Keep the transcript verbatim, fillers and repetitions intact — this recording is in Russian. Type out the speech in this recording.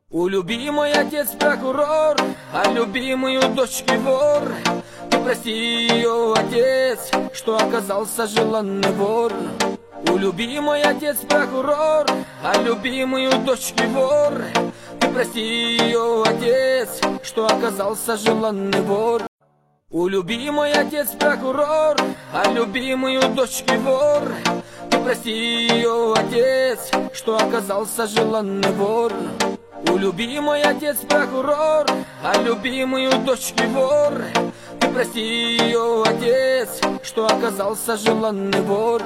У любимый отец прокурор, а любимую дочки вор. Ты прости ее, отец, что оказался желанный вор. У любимый отец прокурор, а любимую дочки вор. Ты прости ее, отец, что оказался желанный вор. У любимый отец прокурор, а любимую дочки вор. Ты прости ее, отец, что оказался желанный вор. У любимый отец прокурор, а любимую дочки вор. Ты прости ее, отец, что оказался желанный вор.